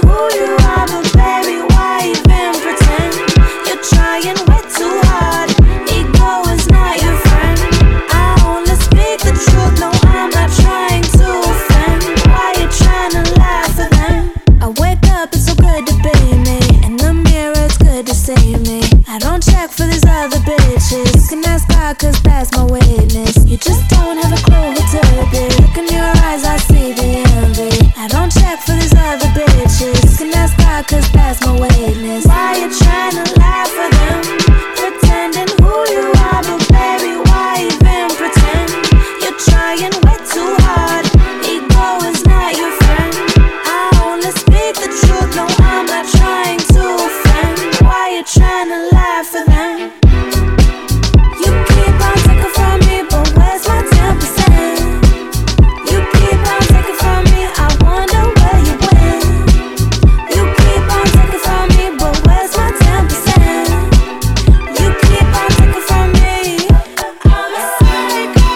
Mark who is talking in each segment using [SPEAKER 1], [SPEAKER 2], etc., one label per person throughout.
[SPEAKER 1] who you are, but baby, why even pretend? You're trying way too hard. Ego is not your friend. I only speak the truth, no, I'm not trying to offend. Why you trying to lie for them? I wake up, it's so good to be me. In the mirror, it's good to see me. I don't check for these other bitches. You can ask God, cause that's my witness. You just don't have a clue who to be. Look in your eyes, I see the envy. I don't check for these other bitches. You can ask God, cause that's my witness. Why you trying to lie for them? Pretending who you are, but baby, why even pretend? You're trying way too hard. Ego is not your friend. I only speak the truth, no, I'm not trying to offend. Why you trying to lie for them? You keep on taking from me, but where's my 10%? You keep on taking from me, I wonder where you went. You keep on taking from me, but where's my 10%? You keep on taking from me. I'm a psycho.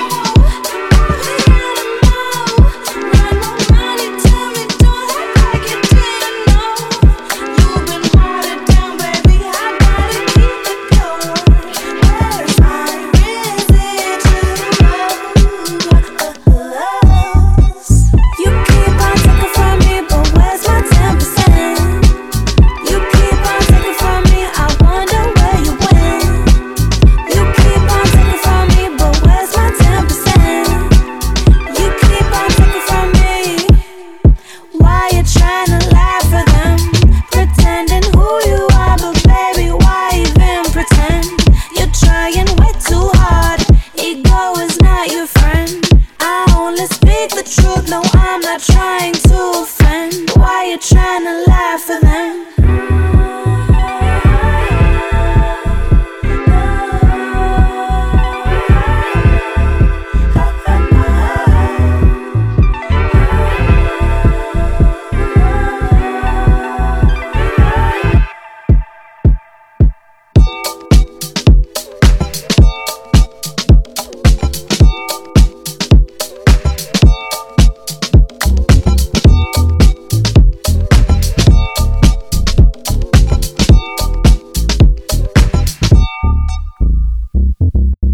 [SPEAKER 1] Not no money, tell me, don't act like you didn't know. You've been watered down, baby, I gotta keep it pure. Where's my residuals? You keep on taking from me, but where's my 10%? You keep on taking from me, I wonder where you went. You keep on taking from me, but where's my 10%? You keep on taking from me. Why you trying to lie for them? Pretending who you are, but baby, why even pretend? You're trying way too hard. Ego is not your friend. I only speak the truth, no, I'm not trying to offend. Why you trying to lie for them?